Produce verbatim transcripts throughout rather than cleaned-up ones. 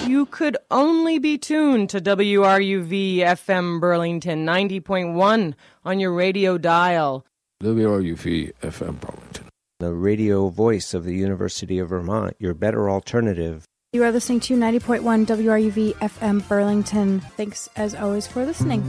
You could only be tuned to W R U V F M Burlington ninety point one on your radio dial. W R U V F M Burlington. The radio voice of the University of Vermont, your better alternative. You are listening to ninety point one W R U V F M Burlington. Thanks, as always, for listening.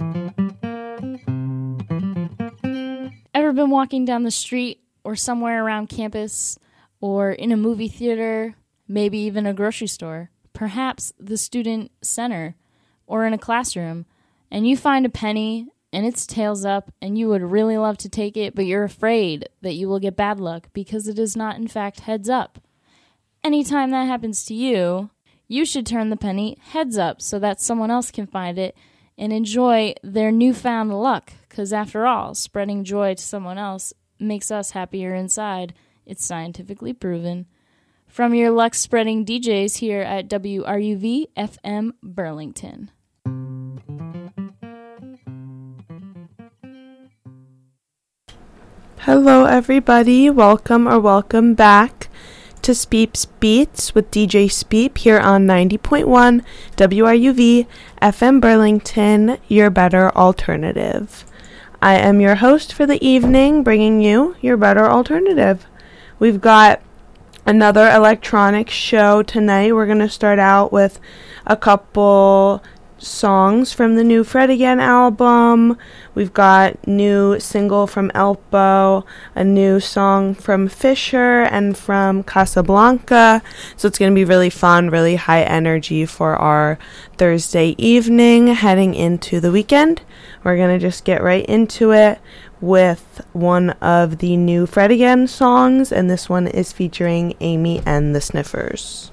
Ever been walking down the street or somewhere around campus or in a movie theater, maybe even a grocery store, perhaps the student center or in a classroom, and you find a penny and it's tails up and you would really love to take it, but you're afraid that you will get bad luck because it is not, in fact, heads up. Anytime that happens to you, you should turn the penny heads up so that someone else can find it and enjoy their newfound luck, because after all, spreading joy to someone else makes us happier inside. It's scientifically proven. From your luck-spreading D Js here at W R U V F M Burlington. Hello everybody, welcome or welcome back to Speep's Beats with D J Speep here on ninety point one W R U V F M Burlington, your better alternative. I am your host for the evening, bringing you your better alternative. We've got another electronic show tonight. We're going to start out with a couple songs from the new Fred Again album. We've got new single from Elpo, a new song from Fisher and from Casablanca. So it's going to be really fun, really high energy for our Thursday evening heading into the weekend. We're going to just get right into it with one of the new Fred Again songs, and this one is featuring Amy and the Sniffers.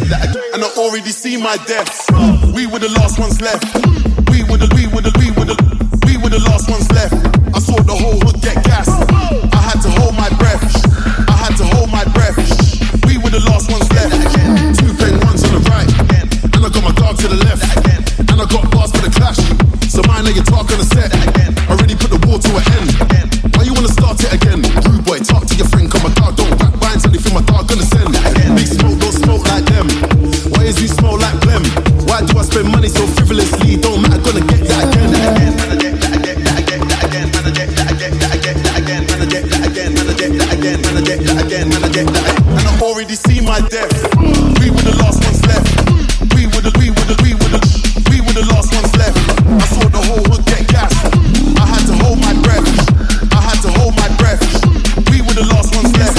that again. And I already see my deaths. We were the last ones left. We were the, we were the, we were the, we were the last ones left. I saw the whole hood get gassed. I had to hold my breath. I had to hold my breath. We were the last ones left. Two pen ones on the right, and I got my dog to the left, and I got bars for the clash. So mind that you talk on the set. Already put the war to an end. Why you wanna start it again? Rude boy, talk to your friend. Cause my dog don't back by until you feel my dog gonna send. Big smoke, don't smoke like them. Why is you smoke like blem? Why do I spend money so frivolously? Don't matter, gonna get that again. Man, I get that again, that again, that again. Man, I get that again, that again, that again. Man, I get that again, man, I get that again. Man, I get that again, man, I get that again. And I already see my death. We were the last ones left. We were the, we were the, we were the, we were the last ones left. I saw the whole hood get gassed. I had to hold my breath. I had to hold my breath. We were the last ones left.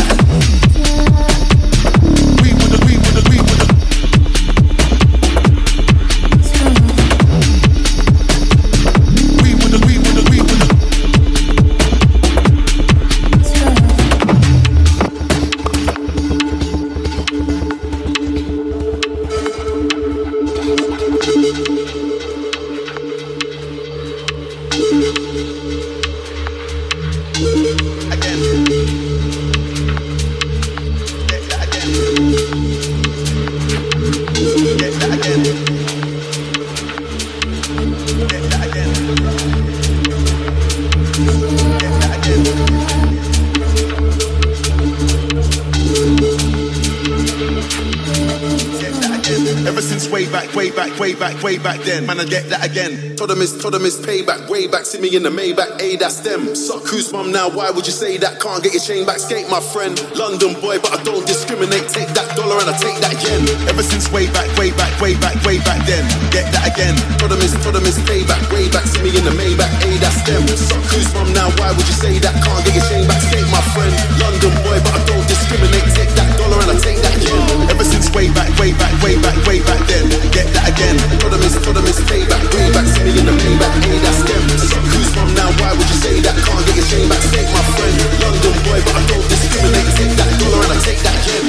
We were the, we were the, we were the. We were the, we were the, we were the. Way back, way back then, man, I get that again. Told them it's, told them it's payback, way back. See me in the Maybach, A, that's them. Suck who's mum now, why would you say that? Can't get your chain back, skate my friend. London boy, but I don't discriminate. Take that dollar and I take that yen. Ever since way back, way back, way back, way back then, get that again. Told them it's, told them it's payback, way back. See me in the Maybach, A, that's them. Suck who's mum now, why would you say that? Can't get your chain back, skate my friend. London boy, but I don't discriminate. Take that dollar and I take that yen. Ever since way back, way back, way back, way back then, get that again. Told them it's, told them it's payback, way back. See me in the Maybach, hey, that's them. Suck who's mum now, why would you say that? Can't get your chain back, take my friend. London boy, but I don't discriminate. Take that dollar and I take that yen.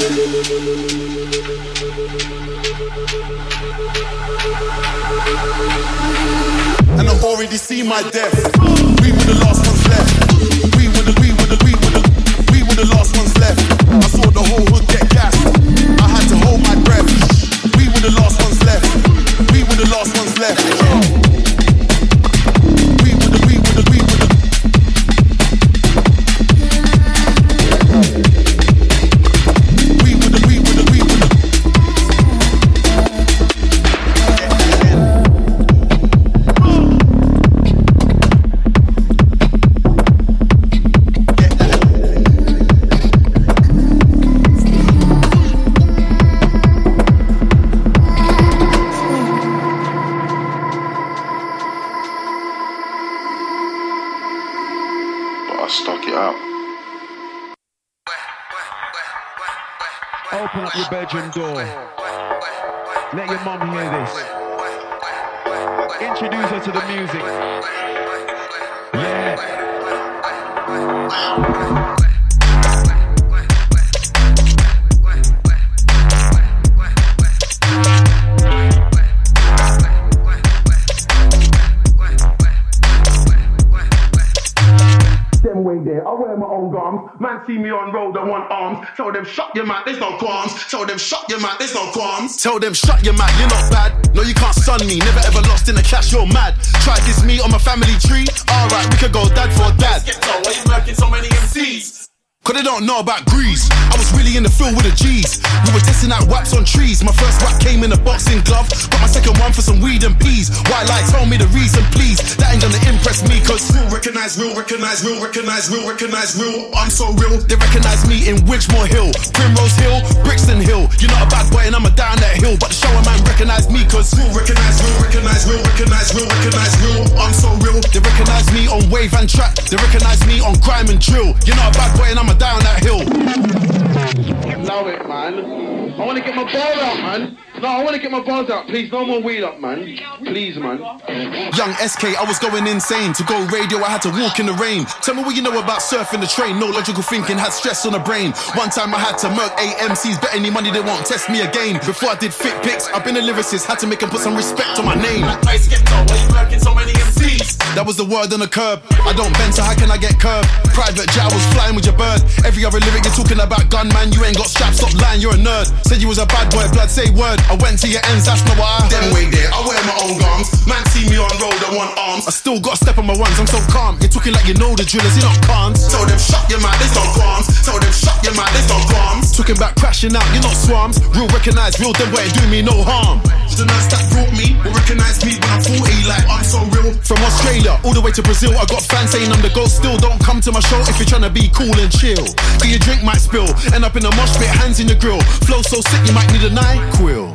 And I already see my death. We were the last ones left. We were the, we were the, we were the, we were the last ones left. I saw the whole hood get gassed. I had to hold my breath. We were the last ones left. We were the last ones left. We were the, we were the, we were the. We were the, we were the, we were the. Open up your bedroom door. Let your mum hear this. Introduce her to the music. Yeah. Them way there, I wear my own garms. Man see me on road, I want arms. Tell them shut your mouth, there's no qualms. Tell them shut your mouth, there's no qualms. Tell them shut your mouth, you're not bad. No, you can't sun me, never ever lost in the cash, you're mad. Try this me on my family tree. Alright, we could go dad for dad. Why you murking so many M Cs? Cause they don't know about grease. I was really in the field with the G's. We were testing out waps on trees. My first rap came in a boxing glove. Got my second one for some weed and peas. White light, tell me the reason, please. That ain't gonna impress me. Cause real recognize, real recognize, real recognize, real recognize, real. I'm so real. They recognize me in Widgemore Hill, Primrose Hill, Brixton Hill. You're not a bad boy and I'm a down that hill. But the shower man recognize me. Cause real recognize, real recognize, real recognize, real recognize, real. I'm so real. They recognize me on wave and track. They recognize me on grime and drill. You're not a bad boy and I'm a down that hill. Love it, man. I want to get my ball out, man. No, I want to get my bars out, please. No more wheel up, man. Please, man. Young S K, I was going insane. To go radio, I had to walk in the rain. Tell me what you know about surfing the train. No logical thinking, had stress on the brain. One time I had to murk A M Cs. Bet any money they won't test me again. Before I did fit pics, I've been a lyricist. Had to make them put some respect on my name. Ice get told, why you working so many M Cs? That was the word on the curb. I don't bend, so how can I get curved? Private jet, I was flying with your bird. Every other lyric you're talking about gunman. You ain't got straps, stop lying, you're a nerd. Said you was a bad boy, blood, say word. I went to your ends, that's not what I heard. Then wait there, I wear my own gums. Man see me on road, I want arms. I still got a step on my ones, I'm so calm. You're talking like you know the drillers, you not can't. Tell them shut your mouth, there's no qualms. Tell them shut your mouth, there's no qualms. Talking about crashing out, you're not swams. Real recognize, real them boy, do me no harm. The nurse that brought me will recognize me when I'm forty, like I'm so real. From Australia all the way to Brazil, I got fans saying I'm the GOAT. Still don't come to my show if you're trying to be cool and chill. But your drink might spill, end up in a mosh pit, hands in the grill. Flow so sick you might need a NyQuil.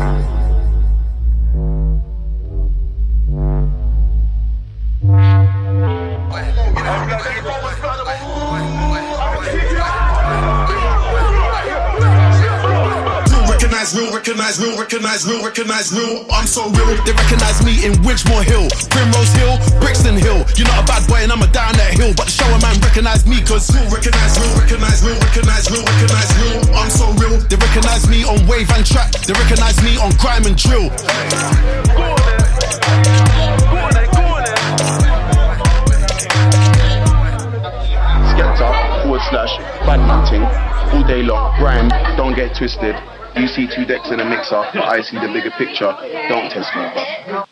Real, recognize, real, recognize, real, recognize, real. I'm so real. They recognize me in Widgemore Hill, Primrose Hill, Brixton Hill. You're not a bad boy and I'm a down that hill, but the shower man recognize me cause real, recognize, real, recognize, real, recognize, real, recognize, real. I'm so real. They recognize me on wave and track. They recognize me on crime and drill. Skepta forward slash badminton all day long. Grime, don't get twisted. You see two decks in a mixer, but I see the bigger picture. Don't test me, bro.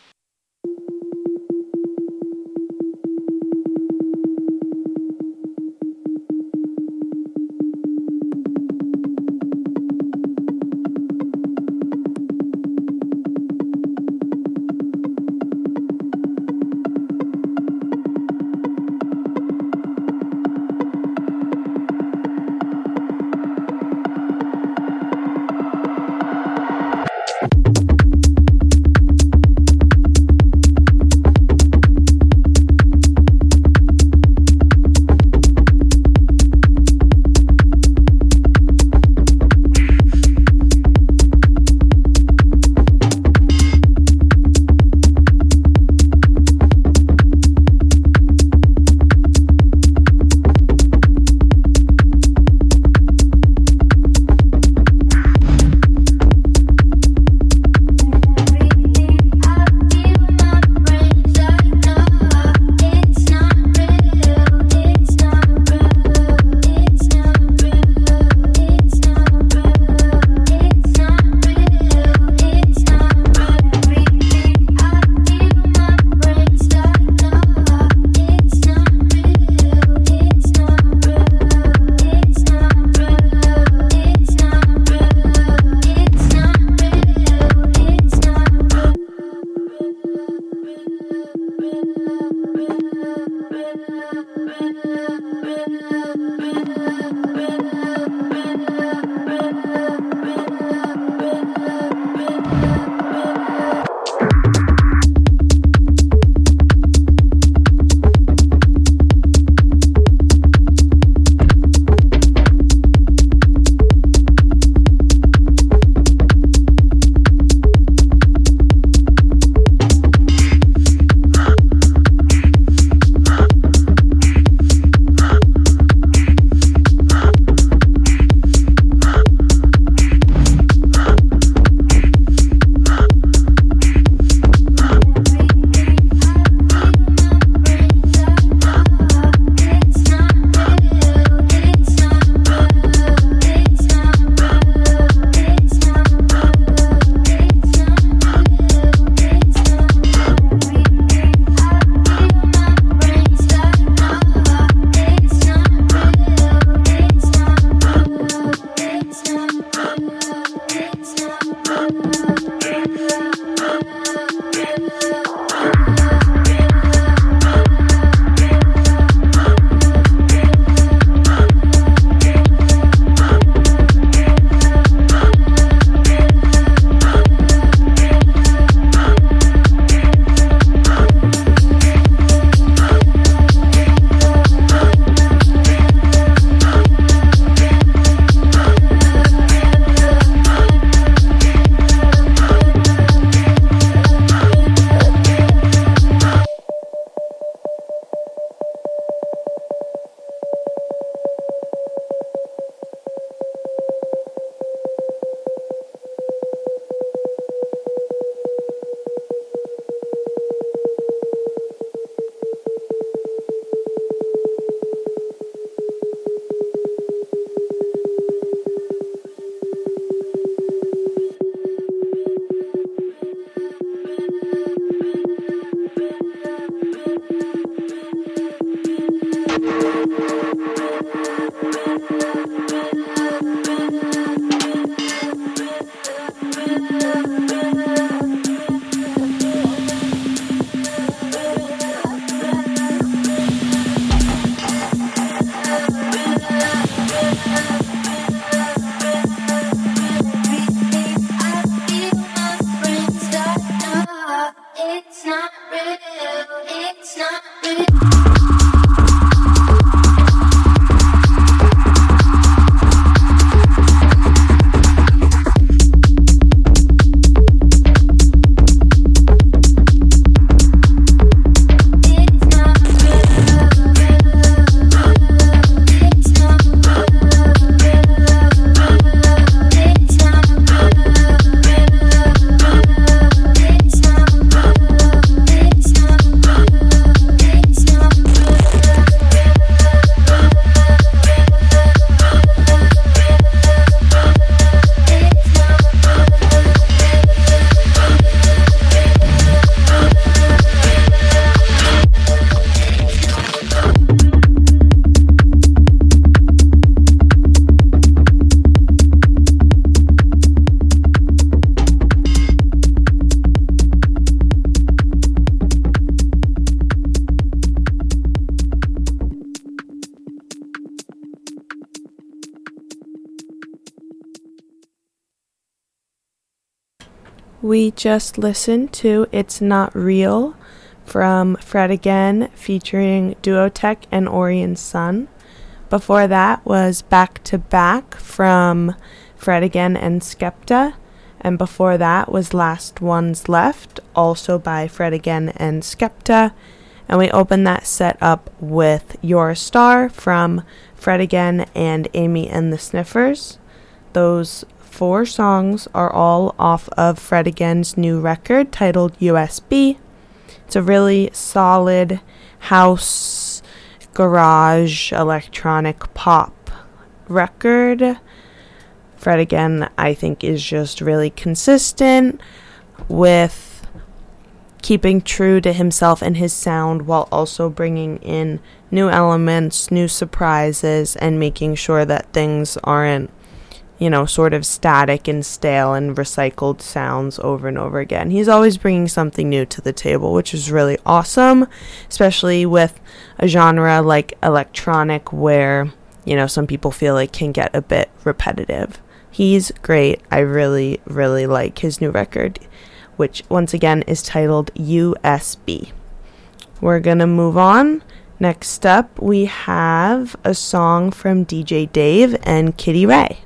We just listened to It's Not Real from Fred Again featuring Duotech and Orion Sun. Before that was Back to Back from Fred Again and Skepta. And before that was Last Ones Left, also by Fred Again and Skepta. And we opened that set up with You're a Star from Fred Again and Amy and the Sniffers. Those four songs are all off of Fred Again's new record titled U S B. It's a really solid house, garage, electronic pop record. Fred Again, I think, is just really consistent with keeping true to himself and his sound while also bringing in new elements, new surprises, and making sure that things aren't, you know, sort of static and stale and recycled sounds over and over again. He's always bringing something new to the table, which is really awesome, especially with a genre like electronic where, you know, some people feel it can get a bit repetitive. He's great. I really, really like his new record, which once again is titled U S B. We're gonna move on. Next up, we have a song from D J Dave and Kitty Ray.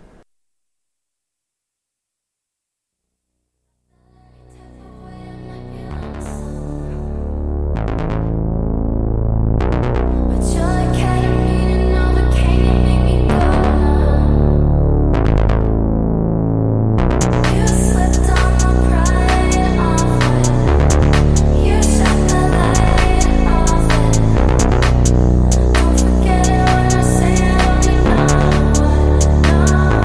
Forget it when I say it, only know what, know.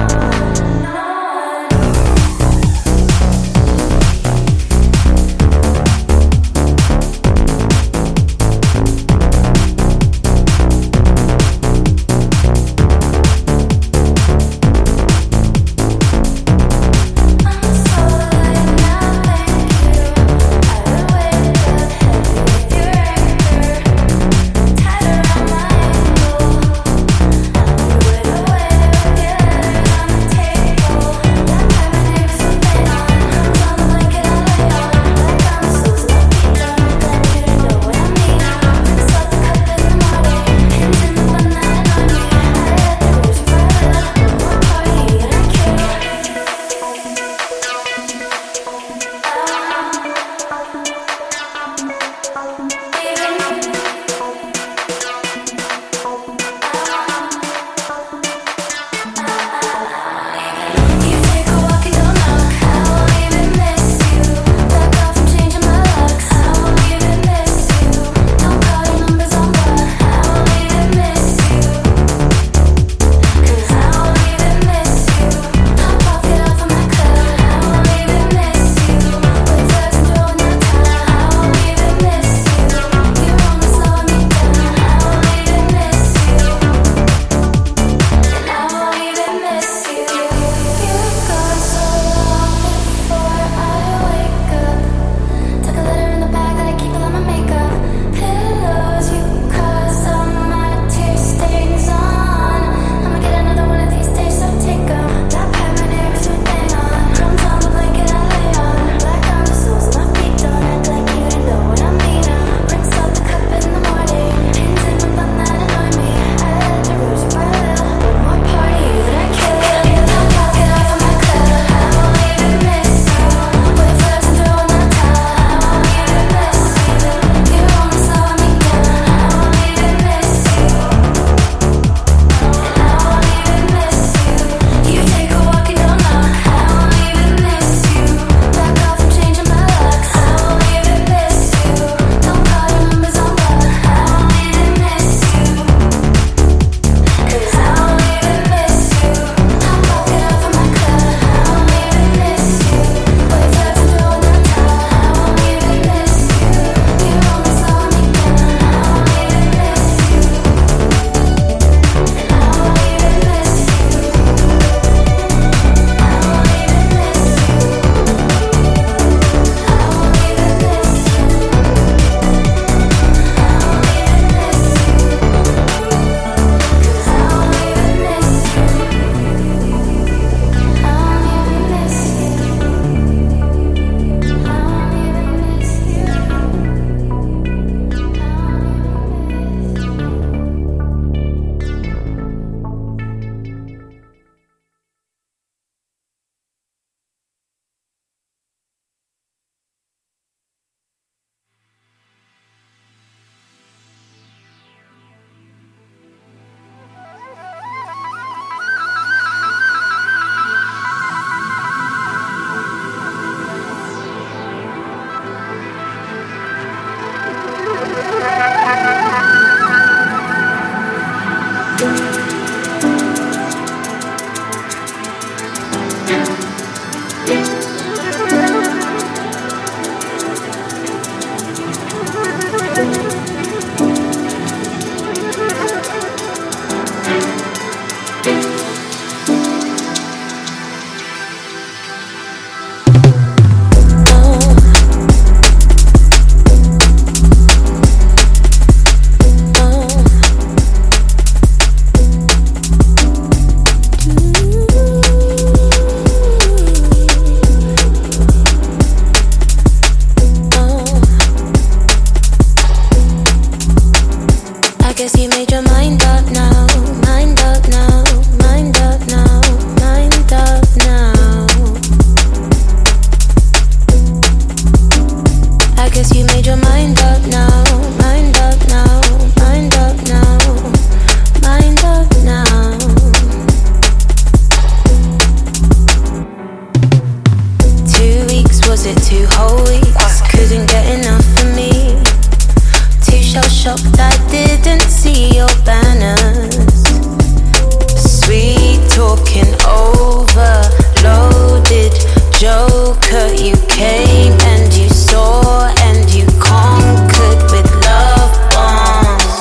was it two whole weeks? Couldn't get enough of me. Too shell-shocked I didn't see your banners. Sweet talking overloaded joker. You came and you saw and you conquered with love bombs.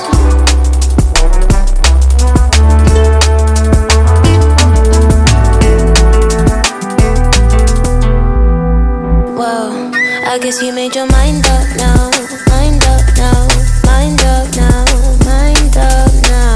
Well, I guess you made your mind up now. Mind up now. Mind up now. Mind up now.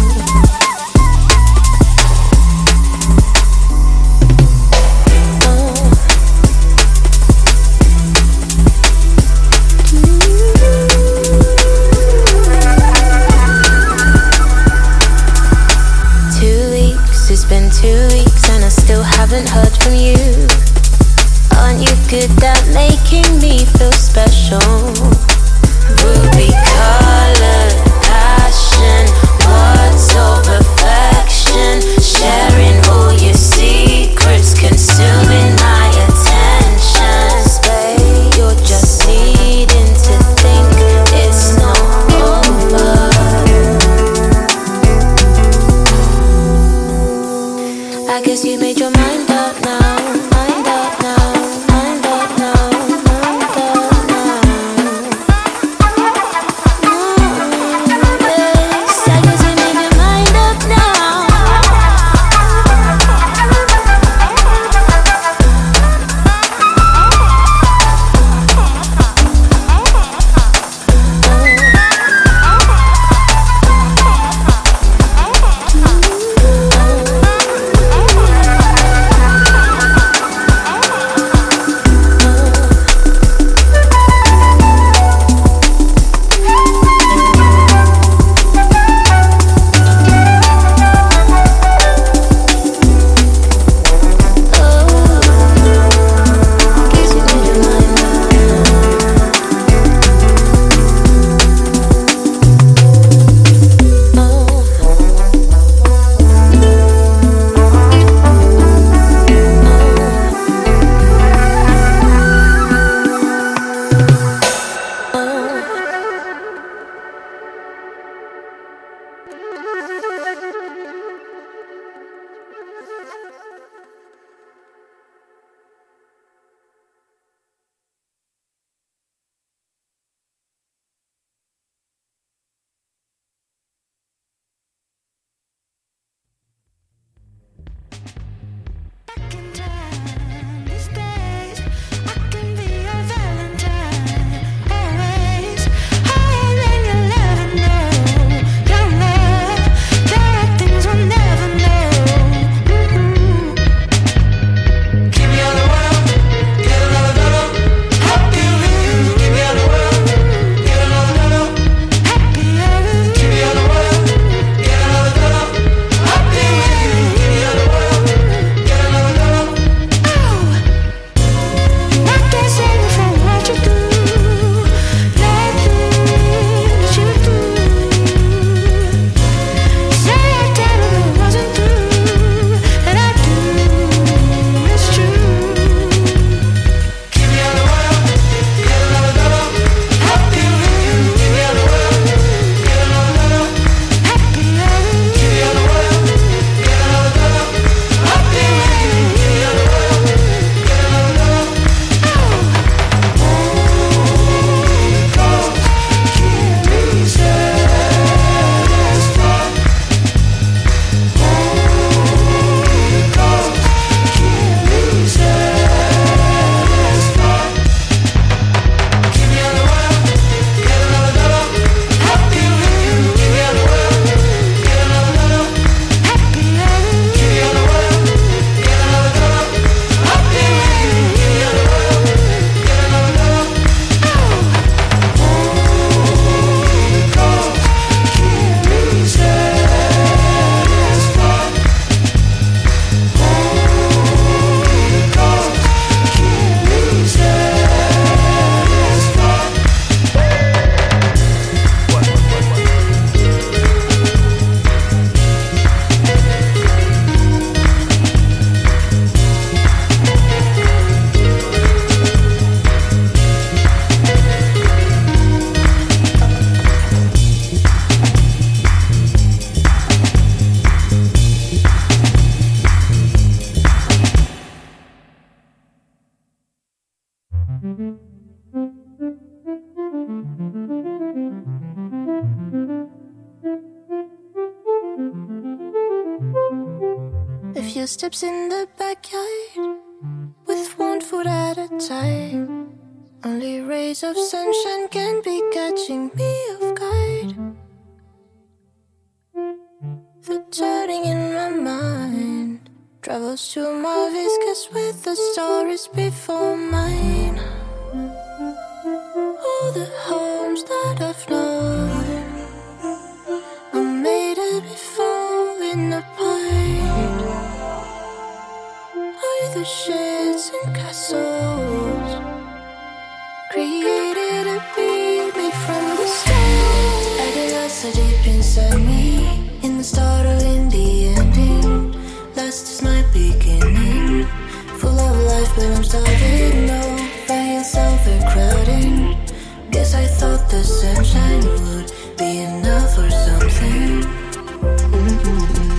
It's been two weeks and I still haven't heard from you. Aren't you good at making me feel special? Ruby colored passion, words of affection, sharing all your secrets, consuming my attention. Babe, you're just needing to think it's not over. I guess you made your mind up now. Mind up now. Mind up now. Mind up now. A few steps in the backyard, with one foot at a time. Only rays of sunshine can be catching me off guard. The turning in my mind travels to my viscous with the stories before mine. All the homes that I've known are made up before in apart. Are the sheds and castles created to beat me from the start? I get lost so deep inside me, in the start or in the ending. Last is my beginning, full of life but I'm starving. No, find yourself a crowding. Guess I thought the sunshine would be enough or something. Mm-hmm.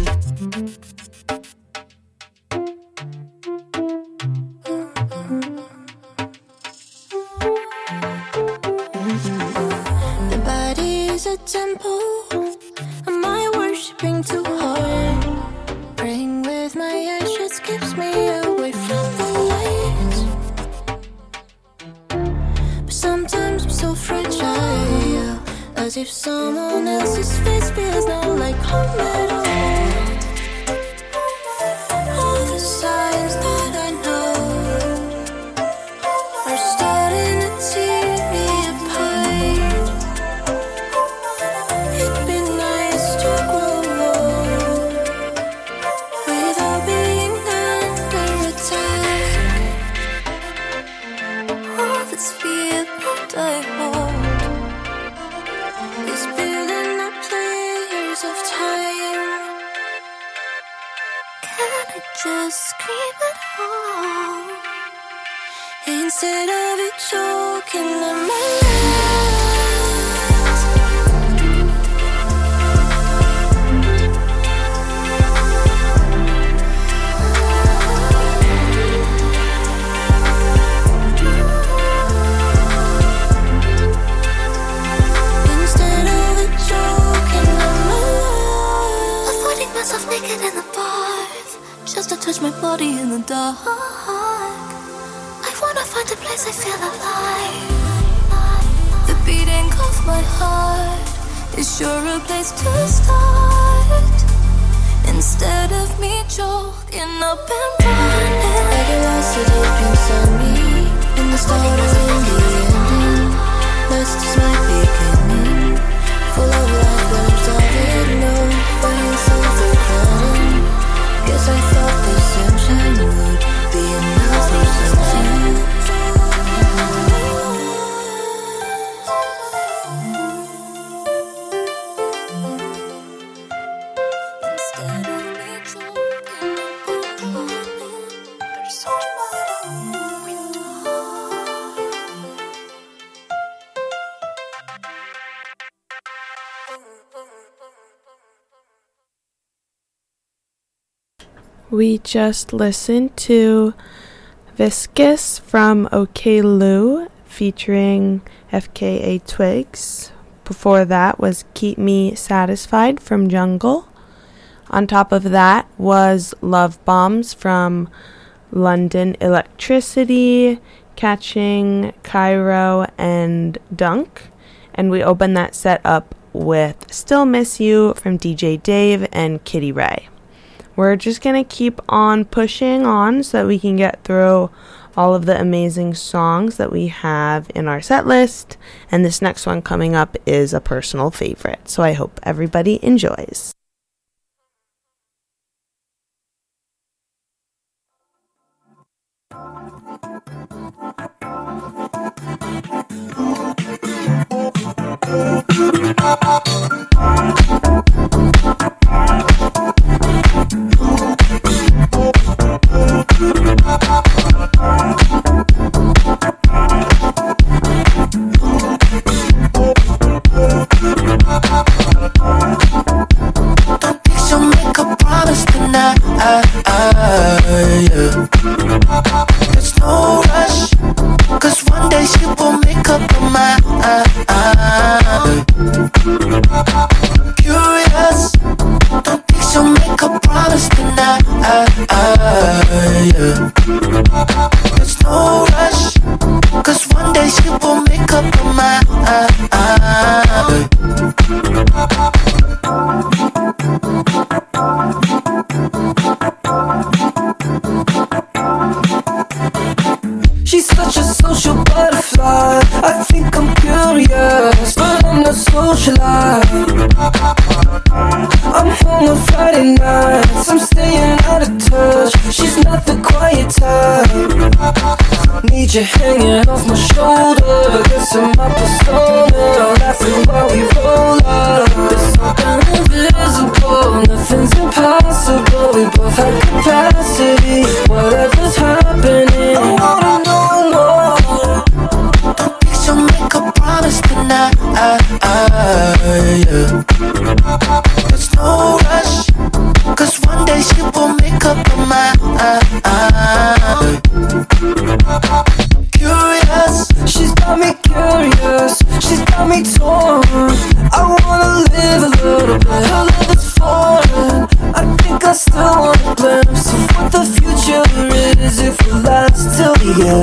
The body is a temple. Am I worshipping too hard? Praying with my eyes just keeps me away from the light. But sometimes I'm so fragile, as if someone else's face feels not like home at all. All the signs that I know are starting to tear me apart. It'd be nice to grow old without being under attack. All this fear that I hold is building up layers of time. Can I just scream at home instead of it choking in my lungs? Instead of it choking in my lungs. Avoiding myself naked in the bath, just to touch my body in the dark. I wanna find a place I feel alive. The beating of my heart is sure a place to start. Instead of me choking up and running, I get lost so deep inside me, in the start or in the ending. Last is my beginning, full of life but I'm starving. No, find yourself a crowding. Guess I thought the sunshine would be enough or something. Instead of me choking up and running, there's somebody with the heart. We just listened to Viscous from OK Lou featuring F K A Twigs. Before that was Keep Me Satisfied from Jungle. On top of that was Love Bombs from London Electricity, Catching, Cairo, and Dunk. And we opened that set up with Still Miss You from D J Dave and Kitty Ray. We're just going to keep on pushing on so that we can get through all of the amazing songs that we have in our set list. And this next one coming up is a personal favorite. So I hope everybody enjoys. So make a promise tonight. There's no rush. such a social butterfly. I think I'm curious, but I'm not socialized. I'm home on Friday nights, I'm staying out of touch. She's not the quiet type. Need you hanging off my shoulder, guess I'm my persona. Laughing while we roll up. There's something invisible, nothing's impossible. We both have capacity, whatever's happening. I wanna know more. Don't be so make a promise tonight. Yeah. There's no rush, cause one day she will make up her mind. Curious, she's got me curious, she's got me torn. I wanna live a little bit, her love is foreign. I think I still want a glimpse of what the future is if we last till the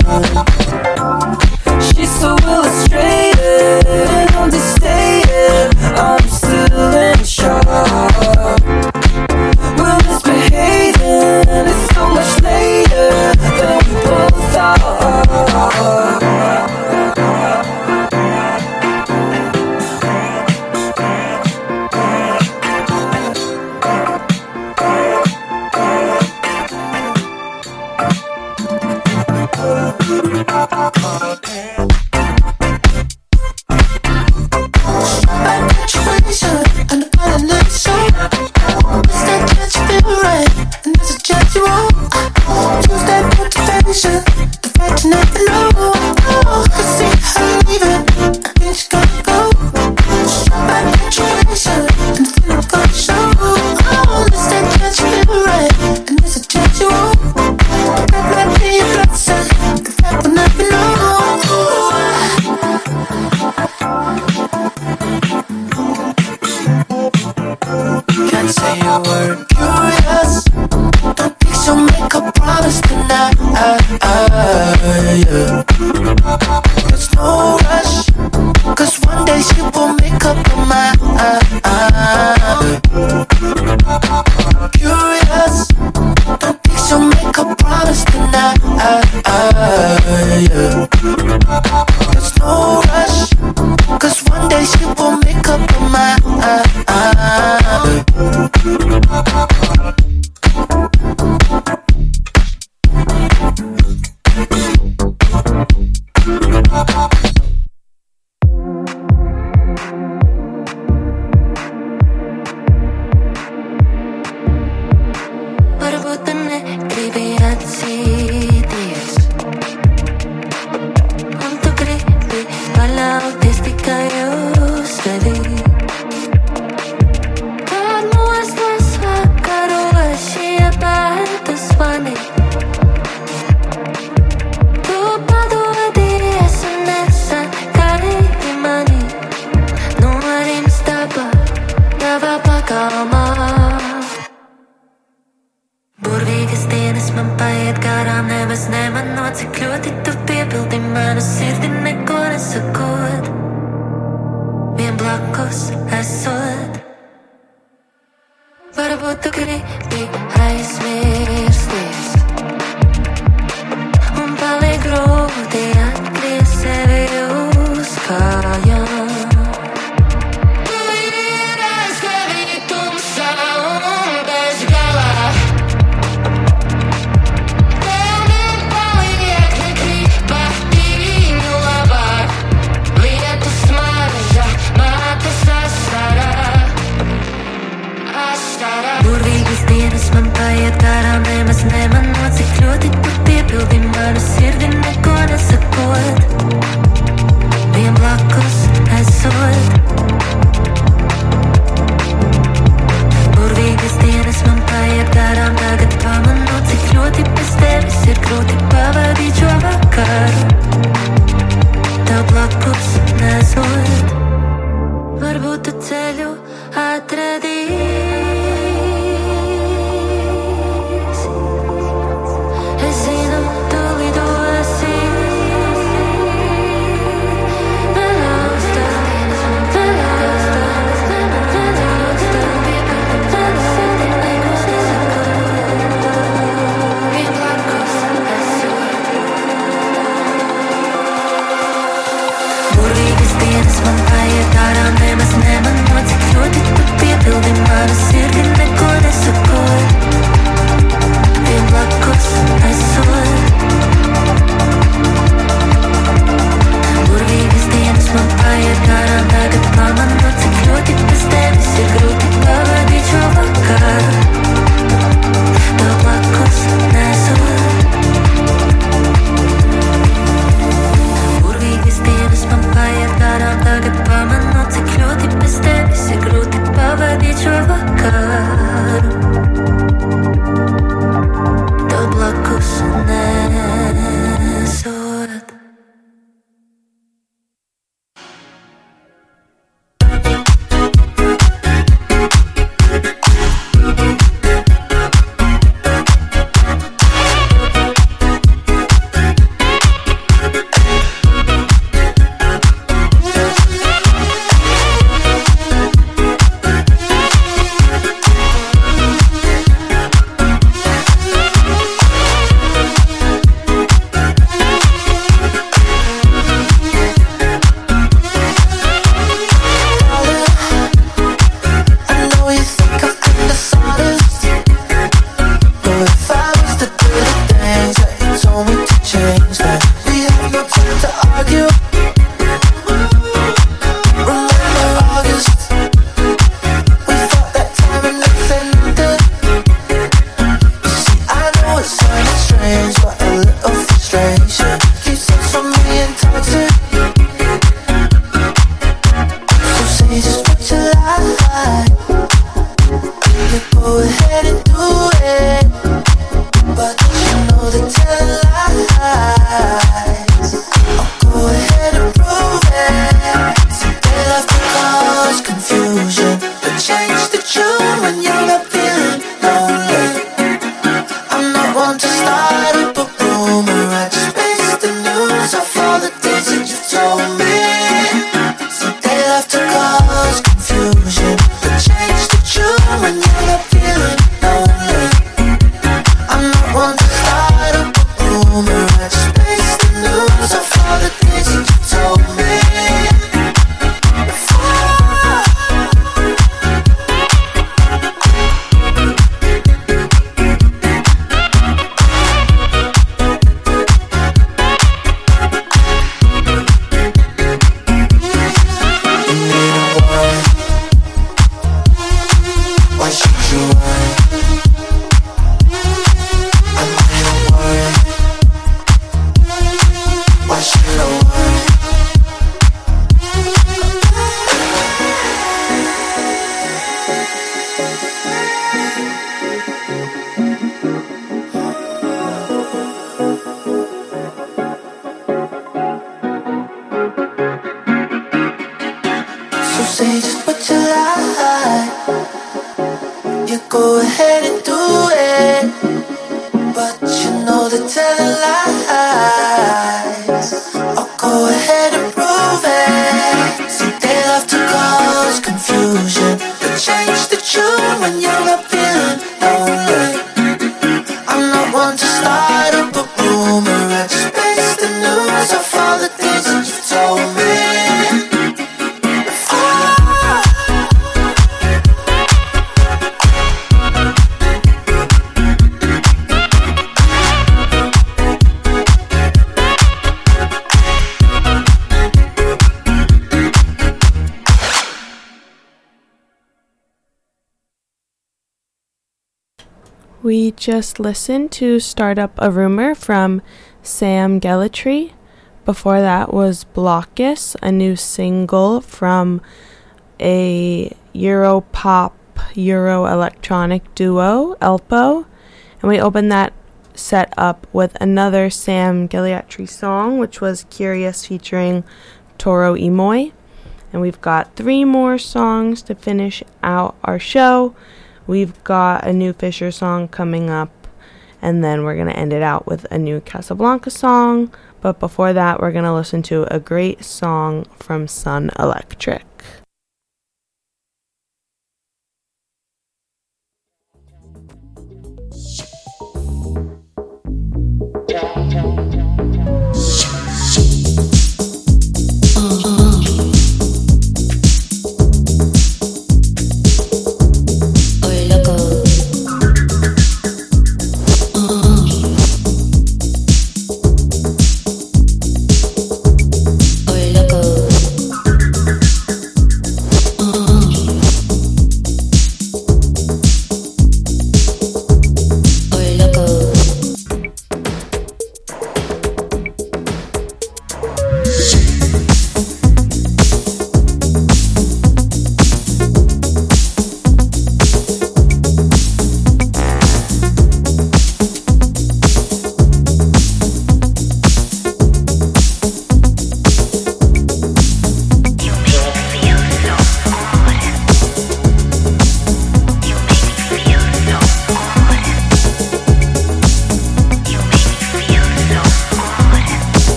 end. She's so illustrated and understated, I'm still in shock. We're misbehaving, and it's so much later than we both thought. Lihat tu semua, mata sasara. Караме с неба, но цикloти топил ви мара сирги neko ne sakoj. Vi blakos ne soj. Urvi vistienas man paiet garām tagad paman, no cikloti pēc tevis ir grūti pavadīt šo vakaru. Tev blakos ne soj. Urvi vistienas man paiet garām tagad paman, no cik ļoti bez tevis ir grūti pavadīt šo vakaru. Tev blakus nesot. We just listened to Start Up a Rumor from Sam Gellatree. Before that was Blockus, a new single from a Euro pop, Euro electronic duo, Elpo. And we opened that set up with another Sam Gellatree song, which was Curious featuring Toro y Moi. And we've got three more songs to finish out our show. We've got a new Fisher song coming up, and then we're going to end it out with a new Casablanca song. But before that, we're going to listen to a great song from Sun Electric.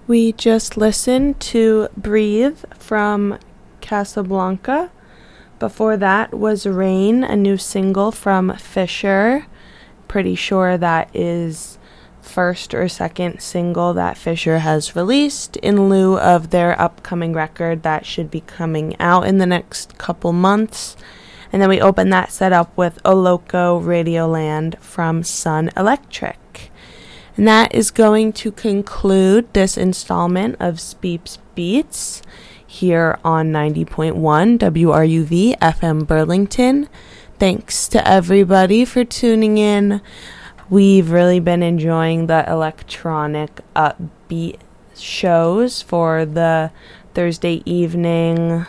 We just listened to Breathe from Casablanca. Before that was Rain, a new single from Fisher. Pretty sure that is first or second single that Fisher has released in lieu of their upcoming record that should be coming out in the next couple months. And then we opened that set up with Oloco Radioland from Sun Electric. And that is going to conclude this installment of Speeps Beats here on ninety point one W R U V F M Burlington. Thanks to everybody for tuning in. We've really been enjoying the electronic upbeat shows for the Thursday evening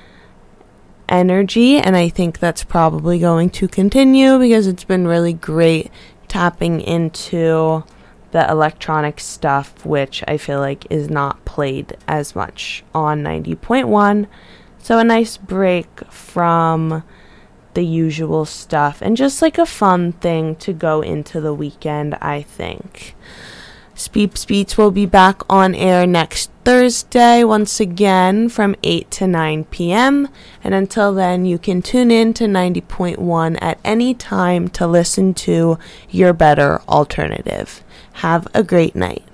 energy, and I think that's probably going to continue because it's been really great tapping into the electronic stuff, which I feel like is not played as much on ninety point one. So a nice break from the usual stuff and just like a fun thing to go into the weekend, I think. Speeps Beats will be back on air next Thursday once again from eight to nine p.m. And until then, you can tune in to ninety point one at any time to listen to your better alternative. Have a great night.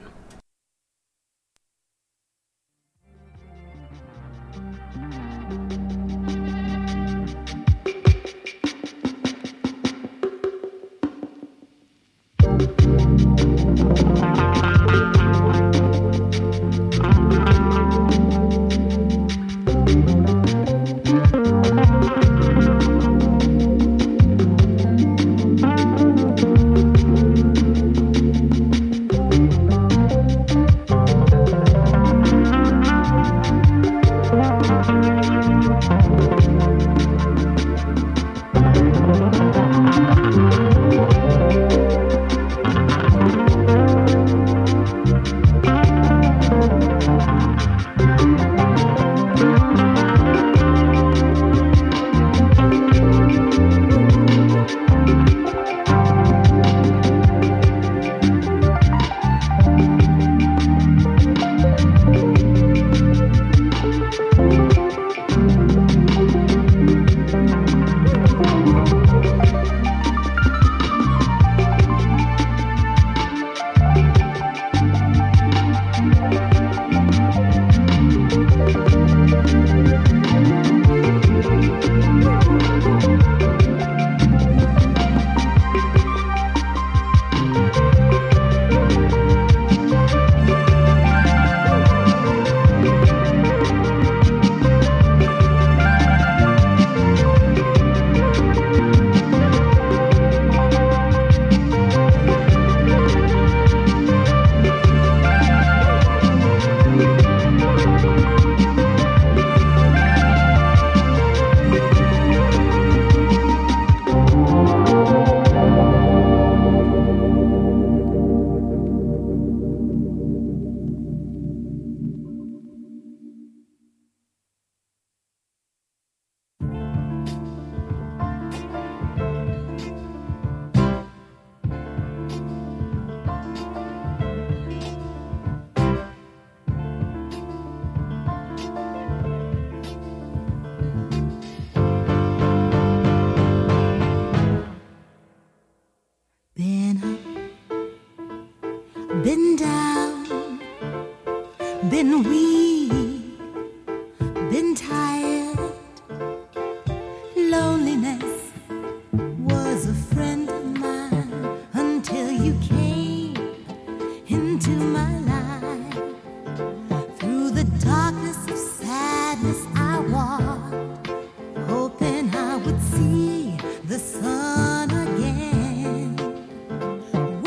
Been down, been weak.